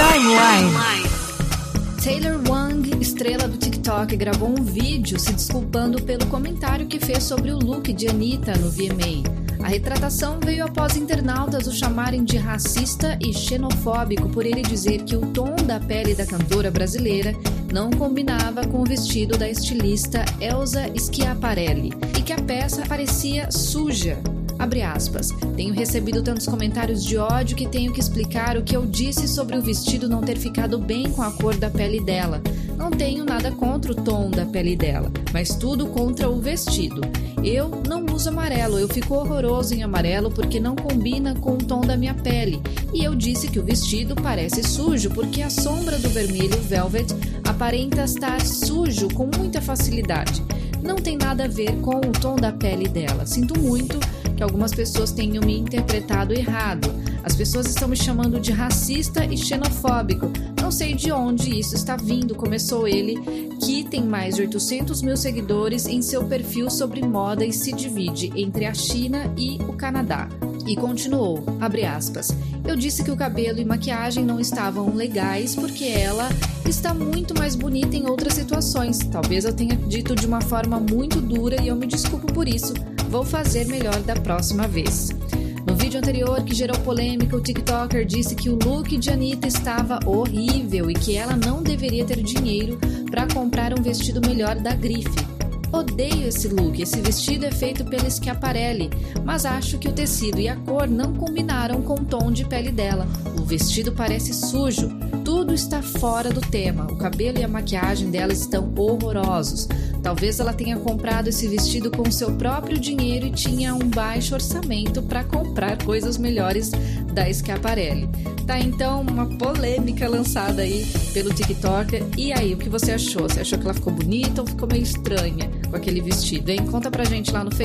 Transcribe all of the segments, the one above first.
Timeline. Taylor Wang, estrela do TikTok, gravou um vídeo se desculpando pelo comentário que fez sobre o look de Anitta no VMA. A retratação veio após internautas o chamarem de racista e xenofóbico por ele dizer que o tom da pele da cantora brasileira não combinava com o vestido da estilista Elsa Schiaparelli e que a peça parecia suja. Abre aspas, tenho recebido tantos comentários de ódio que tenho que explicar o que eu disse sobre o vestido não ter ficado bem com a cor da pele dela. Não tenho nada contra o tom da pele dela, mas tudo contra o vestido. Eu não uso amarelo, eu fico horroroso em amarelo porque não combina com o tom da minha pele. E eu disse que o vestido parece sujo porque a sombra do vermelho velvet aparenta estar sujo com muita facilidade. Não tem nada a ver com o tom da pele dela. Sinto muito que algumas pessoas tenham me interpretado errado. As pessoas estão me chamando de racista e xenofóbico. Não sei de onde isso está vindo, começou ele, que tem mais de 800 mil seguidores em seu perfil sobre moda e se divide entre a China e o Canadá. E continuou, abre aspas, eu disse que o cabelo e maquiagem não estavam legais porque ela está muito mais bonita em outras situações. Talvez eu tenha dito de uma forma muito dura e eu me desculpo por isso. Vou fazer melhor da próxima vez. No vídeo anterior, que gerou polêmica, o TikToker disse que o look de Anitta estava horrível e que ela não deveria ter dinheiro para comprar um vestido melhor da grife. Odeio esse look, esse vestido é feito pela Schiaparelli, mas acho que o tecido e a cor não combinaram com o tom de pele dela. O vestido parece sujo, tudo está fora do tema, o cabelo e a maquiagem dela estão horrorosos. Talvez ela tenha comprado esse vestido com seu próprio dinheiro e tinha um baixo orçamento para comprar coisas melhores da Schiaparelli. Tá, então, uma polêmica lançada aí pelo TikToker. E aí, o que você achou? Você achou que ela ficou bonita ou ficou meio estranha com aquele vestido, hein? Conta pra gente lá no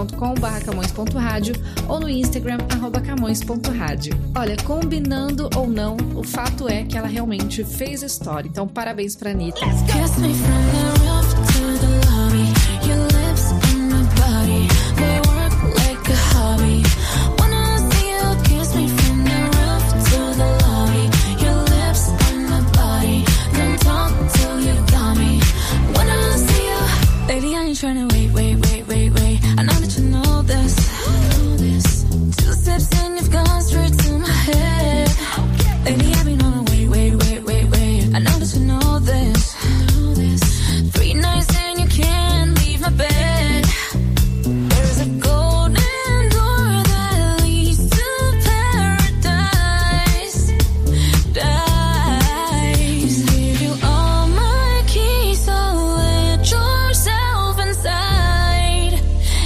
facebook.com/camões.rádio ou no Instagram @camões.rádio. Olha, combinando ou não, o fato é que ela realmente fez a história. Então, parabéns pra Anitta. Trying to wait. I know that you know this. 2 steps and you've gone straight to my head. Lady, I've been on a wait. I know that you know this. 3 nights and you can't leave my bed. There's a golden door that leads to paradise. Give you all my keys, so let yourself inside.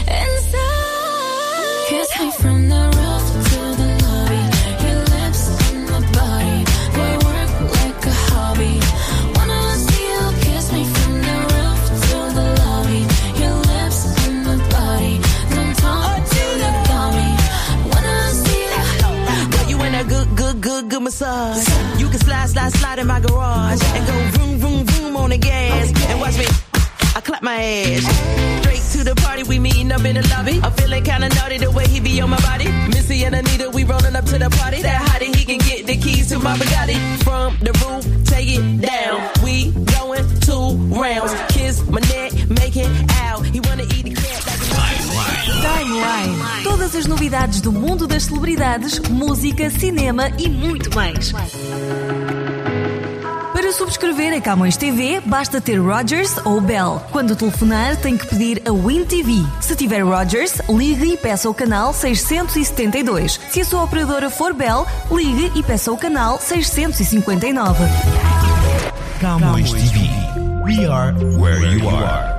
Kiss me from the roof to the lobby. Your lips on my body, boy, work like a hobby. Wanna see you kiss me from the roof to the lobby. Your lips on my body, don't talk till you got me. Wanna see you. Girl, you in a good massage. You can slide in my garage and go vroom on the gas and watch me. I clap my ass. Straight to the party, we meeting up in the lobby. I'm feeling kinda naughty the way he be on my body. Missy and Anita, we rolling up to the party. That hottie, he can get the keys to my Bugatti. From the roof, take it down. We going 2 rounds. Kiss my neck, make it out. He wanna eat the cat like Timeline. Todas as novidades do mundo das celebridades, música, cinema e muito mais. Para subscrever a Camões TV, basta ter Rogers ou Bell. Quando telefonar, tem que pedir a Win TV. Se tiver Rogers, ligue e peça o canal 672. Se a sua operadora for Bell, ligue e peça o canal 659. Camões TV. We are where you are.